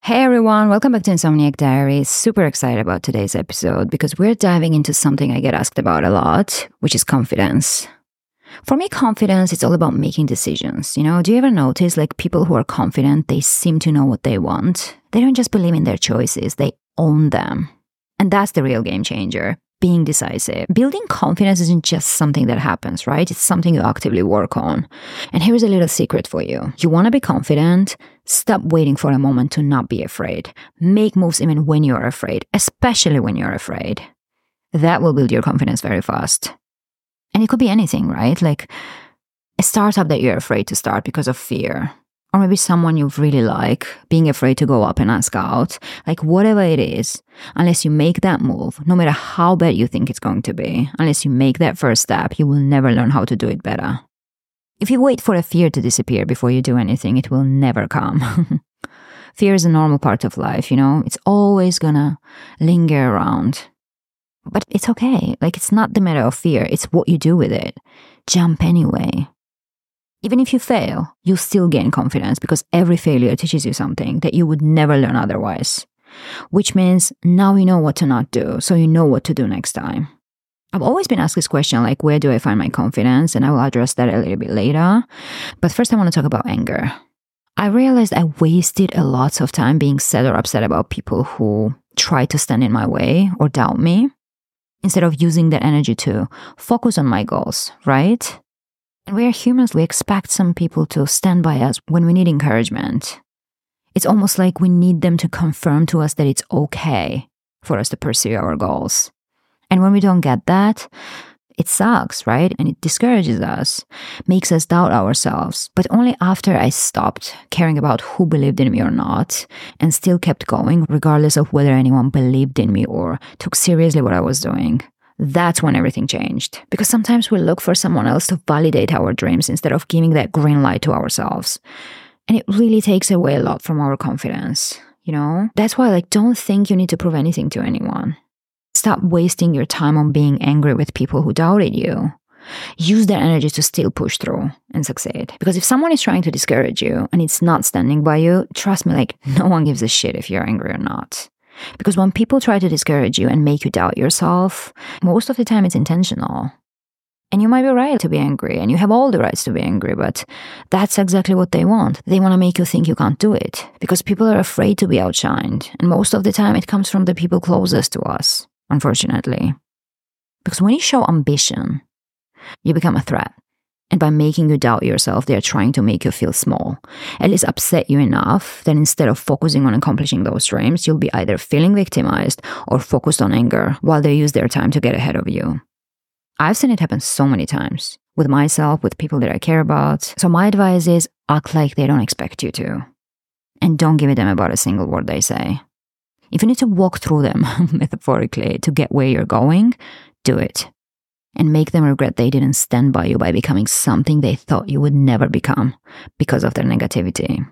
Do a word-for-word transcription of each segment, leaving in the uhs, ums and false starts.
Hey everyone, welcome back to Insomniac Diaries. Super excited about today's episode because we're diving into something I get asked about a lot, which is confidence. For me, confidence, it's all about making decisions. You know, do you ever notice like people who are confident, they seem to know what they want? They don't just believe in their choices, they own them. And that's the real game changer. Being decisive. Building confidence isn't just something that happens, right? It's something you actively work on. And here's a little secret for you. You want to be confident? Stop waiting for a moment to not be afraid. Make moves even when you're afraid, especially when you're afraid. That will build your confidence very fast. And it could be anything, right? Like a startup that you're afraid to start because of fear. Or maybe someone you really like, being afraid to go up and ask out. Like whatever it is, unless you make that move, no matter how bad you think it's going to be, unless you make that first step, you will never learn how to do it better. If you wait for a fear to disappear before you do anything, it will never come. Fear is a normal part of life, you know? It's always gonna linger around. But it's okay. Like it's not the matter of fear, it's what you do with it. Jump anyway. Even if you fail, you'll still gain confidence because every failure teaches you something that you would never learn otherwise. Which means now you know what to not do, so you know what to do next time. I've always been asked this question, like, where do I find my confidence? And I will address that a little bit later. But first I want to talk about anger. I realized I wasted a lot of time being sad or upset about people who try to stand in my way or doubt me, instead of using that energy to focus on my goals, right? And we are humans, we expect some people to stand by us when we need encouragement. It's almost like we need them to confirm to us that it's okay for us to pursue our goals. And when we don't get that, it sucks, right? And it discourages us, makes us doubt ourselves. But only after I stopped caring about who believed in me or not, and still kept going, regardless of whether anyone believed in me or took seriously what I was doing. That's when everything changed. Because sometimes we look for someone else to validate our dreams instead of giving that green light to ourselves. And it really takes away a lot from our confidence, you know? That's why, like, don't think you need to prove anything to anyone. Stop wasting your time on being angry with people who doubted you. Use that energy to still push through and succeed. Because if someone is trying to discourage you and it's not standing by you, trust me, like, no one gives a shit if you're angry or not. Because when people try to discourage you and make you doubt yourself, most of the time it's intentional. And you might be right to be angry, and you have all the rights to be angry, but that's exactly what they want. They want to make you think you can't do it, because people are afraid to be outshined, and most of the time it comes from the people closest to us, unfortunately. Because when you show ambition, you become a threat. And by making you doubt yourself, they are trying to make you feel small, at least upset you enough that instead of focusing on accomplishing those dreams, you'll be either feeling victimized or focused on anger while they use their time to get ahead of you. I've seen it happen so many times, with myself, with people that I care about. So my advice is act like they don't expect you to. And don't give a damn about a single word they say. If you need to walk through them, metaphorically, to get where you're going, do it. And make them regret they didn't stand by you by becoming something they thought you would never become because of their negativity.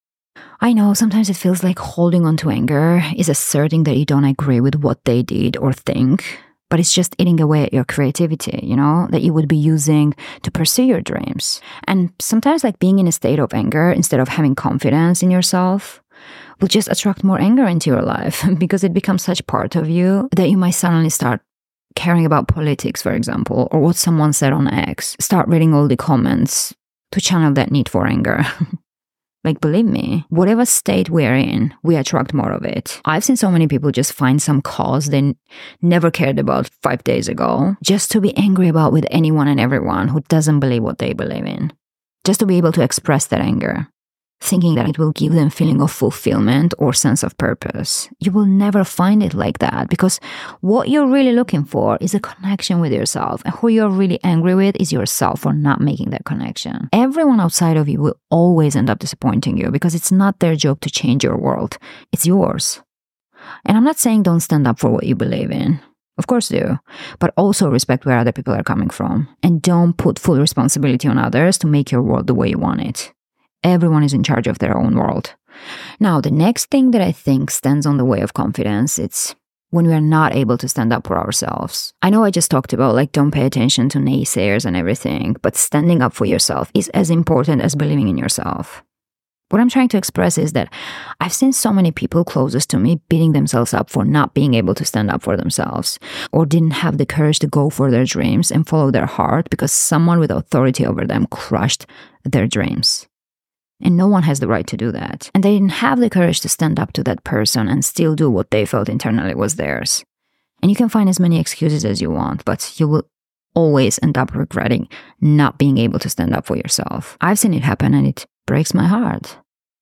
I know sometimes it feels like holding on to anger is asserting that you don't agree with what they did or think, but it's just eating away at your creativity, you know, that you would be using to pursue your dreams. And sometimes like being in a state of anger instead of having confidence in yourself will just attract more anger into your life because it becomes such part of you that you might suddenly start caring about politics, for example, or what someone said on X. Start reading all the comments to channel that need for anger. Like, believe me, whatever state we're in, we attract more of it. I've seen so many people just find some cause they n- never cared about five days ago, just to be angry about with anyone and everyone who doesn't believe what they believe in. Just to be able to express that anger, thinking that it will give them feeling of fulfillment or sense of purpose. You will never find it like that, because what you're really looking for is a connection with yourself, and who you're really angry with is yourself for not making that connection. Everyone outside of you will always end up disappointing you because it's not their job to change your world. It's yours. And I'm not saying don't stand up for what you believe in. Of course do, but also respect where other people are coming from, and don't put full responsibility on others to make your world the way you want it. Everyone is in charge of their own world. Now, the next thing that I think stands on the way of confidence, it's when we are not able to stand up for ourselves. I know I just talked about, like, don't pay attention to naysayers and everything, but standing up for yourself is as important as believing in yourself. What I'm trying to express is that I've seen so many people closest to me beating themselves up for not being able to stand up for themselves, or didn't have the courage to go for their dreams and follow their heart because someone with authority over them crushed their dreams. And no one has the right to do that. And they didn't have the courage to stand up to that person and still do what they felt internally was theirs. And you can find as many excuses as you want, but you will always end up regretting not being able to stand up for yourself. I've seen it happen and it breaks my heart.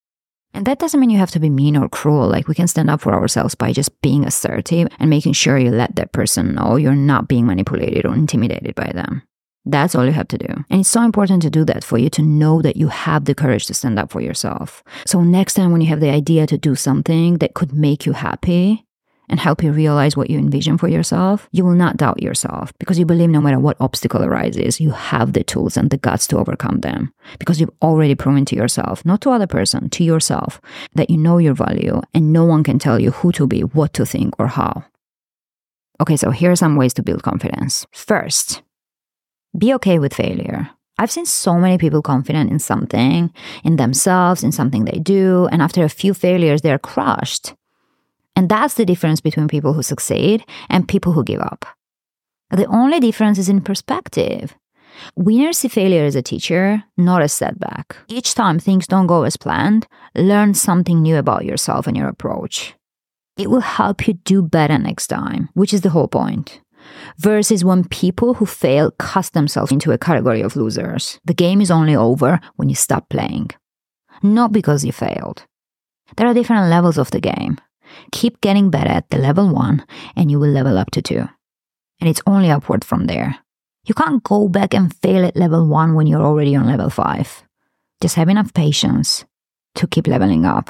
And that doesn't mean you have to be mean or cruel. Like, we can stand up for ourselves by just being assertive and making sure you let that person know you're not being manipulated or intimidated by them. That's all you have to do. And it's so important to do that for you to know that you have the courage to stand up for yourself. So next time when you have the idea to do something that could make you happy and help you realize what you envision for yourself, you will not doubt yourself because you believe no matter what obstacle arises, you have the tools and the guts to overcome them. Because you've already proven to yourself, not to other person, to yourself, that you know your value and no one can tell you who to be, what to think, or how. Okay, so here are some ways to build confidence. First, be okay with failure. I've seen so many people confident in something, in themselves, in something they do, and after a few failures, they're crushed. And that's the difference between people who succeed and people who give up. The only difference is in perspective. Winners see failure as a teacher, not a setback. Each time things don't go as planned, learn something new about yourself and your approach. It will help you do better next time, which is the whole point. Versus when people who fail cast themselves into a category of losers. The game is only over when you stop playing. Not because you failed. There are different levels of the game. Keep getting better at the level one and you will level up to two. And it's only upward from there. You can't go back and fail at level one when you're already on level five. Just have enough patience to keep leveling up.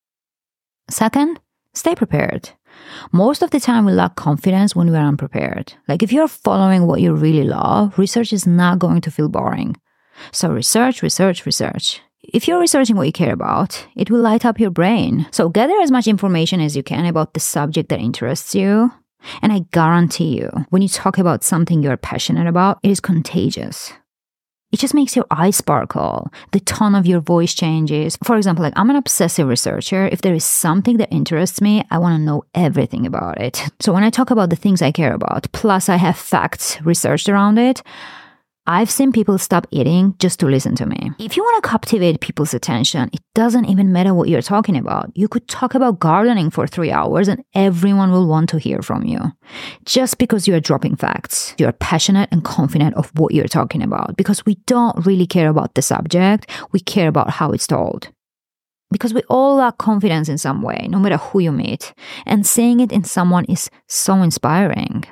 Second, stay prepared. Most of the time we lack confidence when we are unprepared. Like, if you're following what you really love, research is not going to feel boring. So research, research, research. If you're researching what you care about, it will light up your brain. So gather as much information as you can about the subject that interests you. And I guarantee you, when you talk about something you're passionate about, it is contagious. It just makes your eyes sparkle. The tone of your voice changes. For example, like, I'm an obsessive researcher. If there is something that interests me, I want to know everything about it. So when I talk about the things I care about, plus I have facts researched around it, I've seen people stop eating just to listen to me. If you want to captivate people's attention, it doesn't even matter what you're talking about. You could talk about gardening for three hours and everyone will want to hear from you. Just because you're dropping facts, you're passionate and confident of what you're talking about. Because we don't really care about the subject, we care about how it's told. Because we all lack confidence in some way, no matter who you meet. And saying it in someone is so inspiring.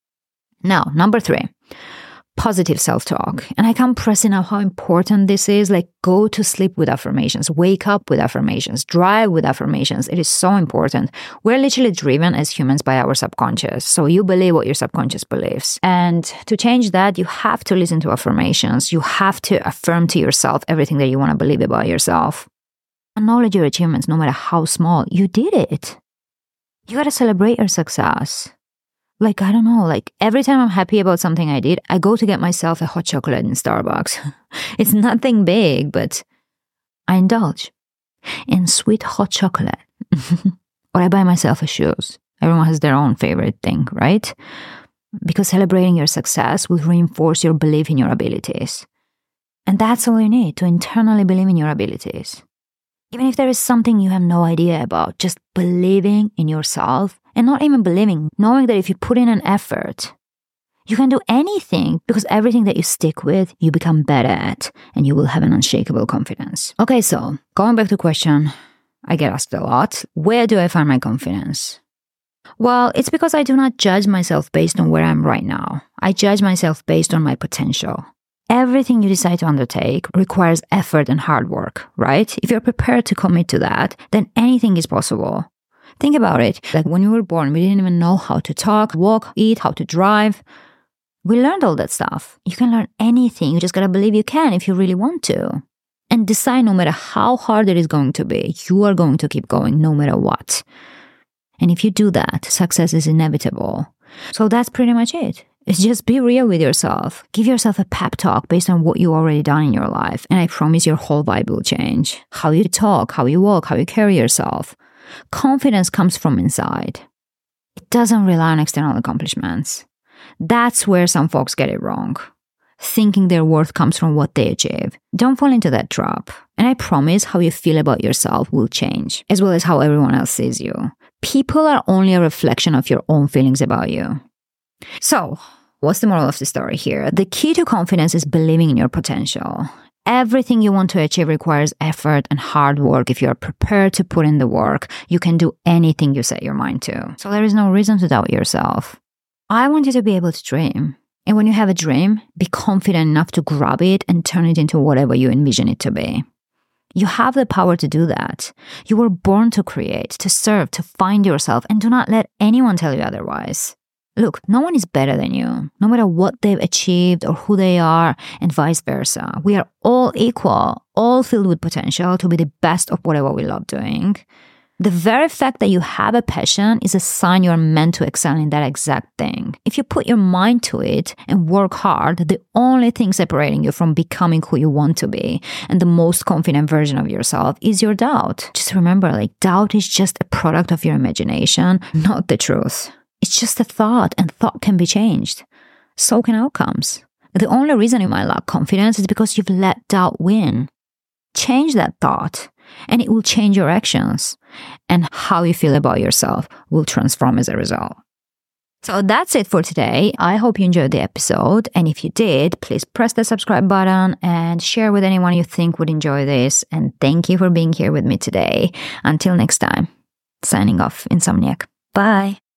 Now, number three. Positive self-talk. And I can't press enough how important this is. Like, go to sleep with affirmations, wake up with affirmations, drive with affirmations. It is so important. We're literally driven as humans by our subconscious. So you believe what your subconscious believes. And to change that, you have to listen to affirmations. You have to affirm to yourself everything that you want to believe about yourself. Acknowledge your achievements, no matter how small. You did it. You got to celebrate your success. Like, I don't know, like every time I'm happy about something I did, I go to get myself a hot chocolate in Starbucks. It's nothing big, but I indulge in sweet hot chocolate. Or I buy myself a shoes. Everyone has their own favorite thing, right? Because celebrating your success will reinforce your belief in your abilities. And that's all you need, to internally believe in your abilities. Even if there is something you have no idea about, just believing in yourself. And not even believing, knowing that if you put in an effort, you can do anything, because everything that you stick with, you become better at, and you will have an unshakable confidence. Okay, so going back to the question I get asked a lot, where do I find my confidence? Well, it's because I do not judge myself based on where I'm right now. I judge myself based on my potential. Everything you decide to undertake requires effort and hard work, right? If you're prepared to commit to that, then anything is possible. Think about it. Like, when we were born, we didn't even know how to talk, walk, eat, how to drive. We learned all that stuff. You can learn anything. You just gotta believe you can if you really want to. And decide, no matter how hard it is going to be, you are going to keep going no matter what. And if you do that, success is inevitable. So that's pretty much it. Just be real with yourself. Give yourself a pep talk based on what you already done in your life. And I promise your whole vibe will change. How you talk, how you walk, how you carry yourself. Confidence comes from inside. It doesn't rely on external accomplishments. That's where some folks get it wrong. Thinking their worth comes from what they achieve. Don't fall into that trap. And I promise how you feel about yourself will change, as well as how everyone else sees you. People are only a reflection of your own feelings about you. So, what's the moral of the story here? The key to confidence is believing in your potential. Everything you want to achieve requires effort and hard work. If you're prepared to put in the work, you can do anything you set your mind to. So there is no reason to doubt yourself. I want you to be able to dream. And when you have a dream, be confident enough to grab it and turn it into whatever you envision it to be. You have the power to do that. You were born to create, to serve, to find yourself, and do not let anyone tell you otherwise. Look, no one is better than you, no matter what they've achieved or who they are, and vice versa. We are all equal, all filled with potential to be the best of whatever we love doing. The very fact that you have a passion is a sign you're meant to excel in that exact thing. If you put your mind to it and work hard, the only thing separating you from becoming who you want to be and the most confident version of yourself is your doubt. Just remember, like, doubt is just a product of your imagination, not the truth. It's just a thought, and thought can be changed. So can outcomes. The only reason you might lack confidence is because you've let doubt win. Change that thought, and it will change your actions. And how you feel about yourself will transform as a result. So that's it for today. I hope you enjoyed the episode. And if you did, please press the subscribe button and share with anyone you think would enjoy this. And thank you for being here with me today. Until next time, signing off, Insomniac. Bye.